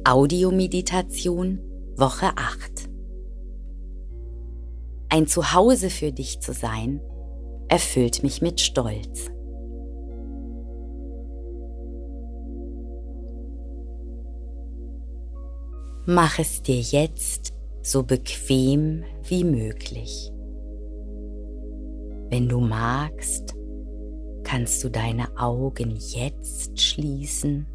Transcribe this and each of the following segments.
Audiomeditation Woche 8. Ein Zuhause für dich zu sein, erfüllt mich mit Stolz. Mach es dir jetzt so bequem wie möglich. Wenn du magst, kannst du deine Augen jetzt schließen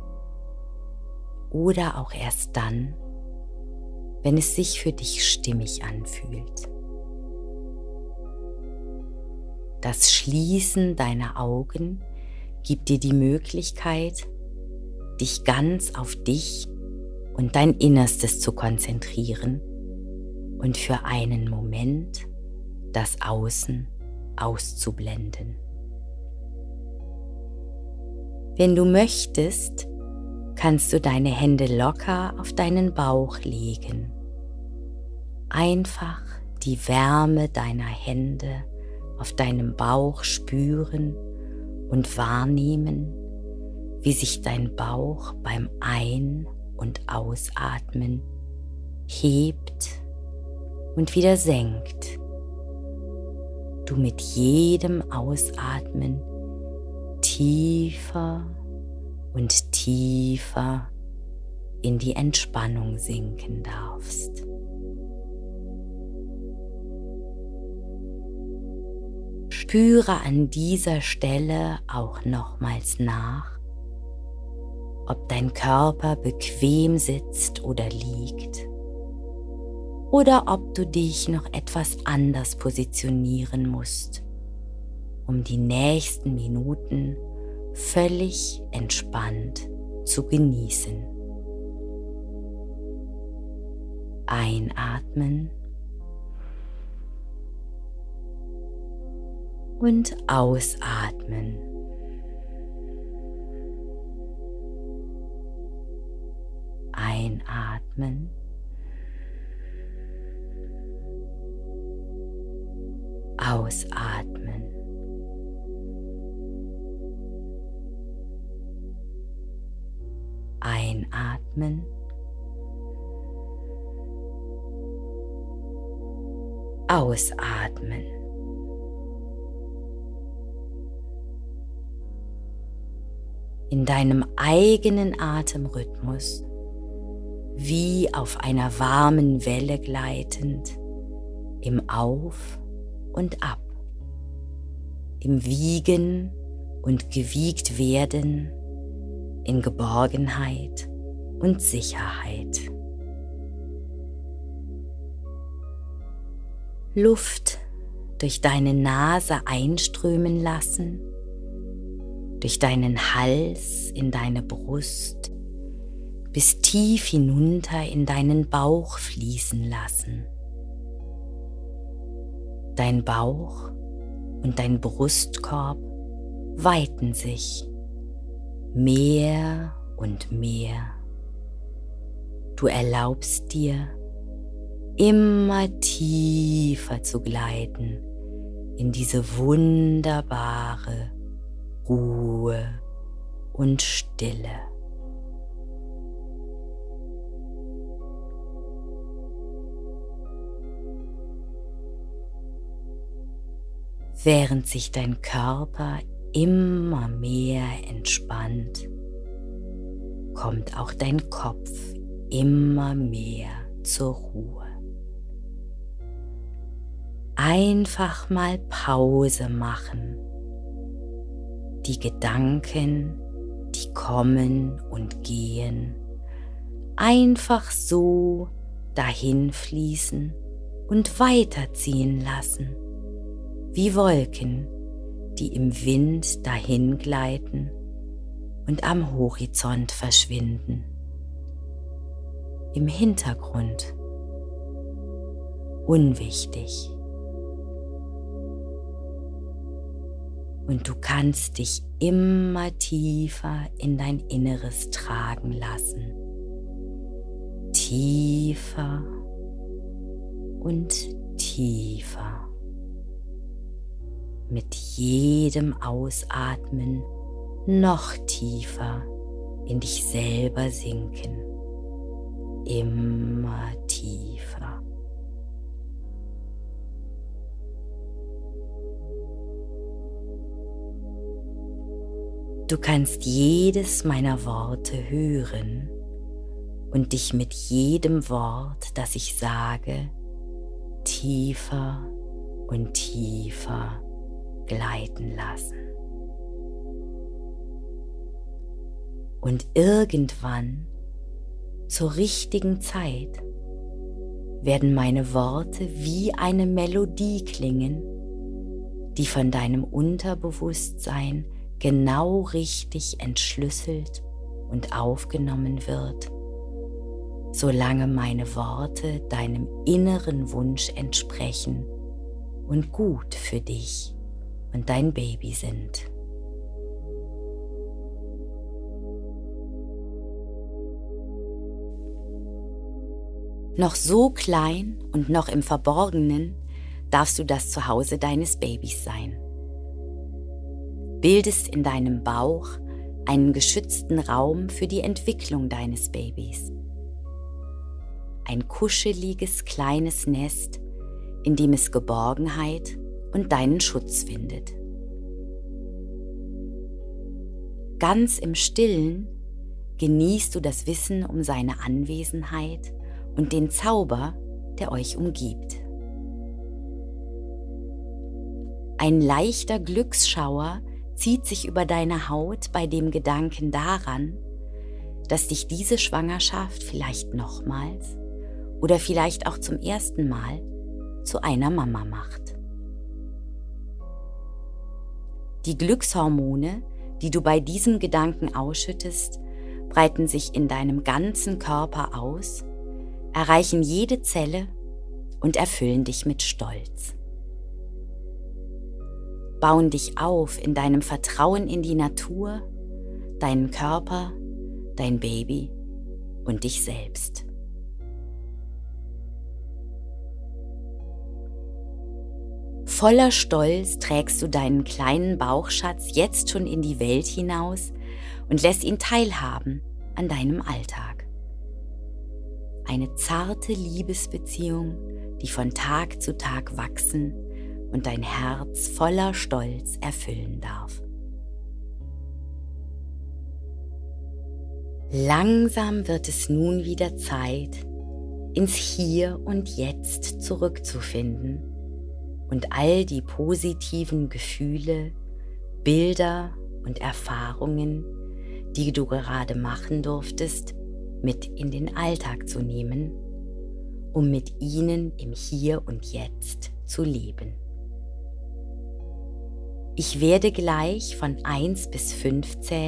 oder auch erst dann, wenn es sich für dich stimmig anfühlt. Das Schließen deiner Augen gibt dir die Möglichkeit, dich ganz auf dich und dein Innerstes zu konzentrieren und für einen Moment das Außen auszublenden. Wenn du möchtest, kannst du deine Hände locker auf deinen Bauch legen. Einfach die Wärme deiner Hände auf deinem Bauch spüren und wahrnehmen, wie sich dein Bauch beim Ein- und Ausatmen hebt und wieder senkt. Du mit jedem Ausatmen tiefer und tiefer in die Entspannung sinken darfst. Spüre an dieser Stelle auch nochmals nach, ob dein Körper bequem sitzt oder liegt oder ob du dich noch etwas anders positionieren musst, um die nächsten Minuten völlig entspannt zu genießen. Einatmen und ausatmen. Einatmen ausatmen. Einatmen ausatmen. In deinem eigenen Atemrhythmus, wie auf einer warmen Welle gleitend, im Auf und Ab, im Wiegen und gewiegt werden, in Geborgenheit und Sicherheit. Luft durch deine Nase einströmen lassen, durch deinen Hals in deine Brust, bis tief hinunter in deinen Bauch fließen lassen. Dein Bauch und dein Brustkorb weiten sich mehr und mehr. Du erlaubst dir, immer tiefer zu gleiten in diese wunderbare Ruhe und Stille. Während sich dein Körper immer mehr entspannt, kommt auch dein Kopf immer mehr zur Ruhe. Einfach mal Pause machen. Die Gedanken, die kommen und gehen, einfach so dahin fließen und weiterziehen lassen, wie Wolken, die im Wind dahin gleiten und am Horizont verschwinden. Im Hintergrund. Unwichtig. Und du kannst dich immer tiefer in dein Inneres tragen lassen. Tiefer und tiefer. Mit jedem Ausatmen noch tiefer in dich selber sinken. immer tiefer. Du kannst jedes meiner Worte hören und dich mit jedem Wort, das ich sage, tiefer und tiefer gleiten lassen. Und irgendwann, zur richtigen Zeit, werden meine Worte wie eine Melodie klingen, die von deinem Unterbewusstsein genau richtig entschlüsselt und aufgenommen wird, solange meine Worte deinem inneren Wunsch entsprechen und gut für dich und dein Baby sind. Noch so klein und noch im Verborgenen darfst du das Zuhause deines Babys sein. Bildest in deinem Bauch einen geschützten Raum für die Entwicklung deines Babys. Ein kuscheliges kleines Nest, in dem es Geborgenheit und deinen Schutz findet. Ganz im Stillen genießt du das Wissen um seine Anwesenheit und den Zauber, der euch umgibt. Ein leichter Glücksschauer zieht sich über deine Haut bei dem Gedanken daran, dass dich diese Schwangerschaft vielleicht nochmals oder vielleicht auch zum ersten Mal zu einer Mama macht. Die Glückshormone, die du bei diesem Gedanken ausschüttest, breiten sich in deinem ganzen Körper aus, erreichen jede Zelle und erfüllen dich mit Stolz. Bauen dich auf in deinem Vertrauen in die Natur, deinen Körper, dein Baby und dich selbst. Voller Stolz trägst du deinen kleinen Bauchschatz jetzt schon in die Welt hinaus und lässt ihn teilhaben an deinem Alltag. Eine zarte Liebesbeziehung, die von Tag zu Tag wachsen und dein Herz voller Stolz erfüllen darf. Langsam wird es nun wieder Zeit, ins Hier und Jetzt zurückzufinden und all die positiven Gefühle, Bilder und Erfahrungen, die du gerade machen durftest, mit in den Alltag zu nehmen, um mit ihnen im Hier und Jetzt zu leben. Ich werde gleich von 1 bis 5 zählen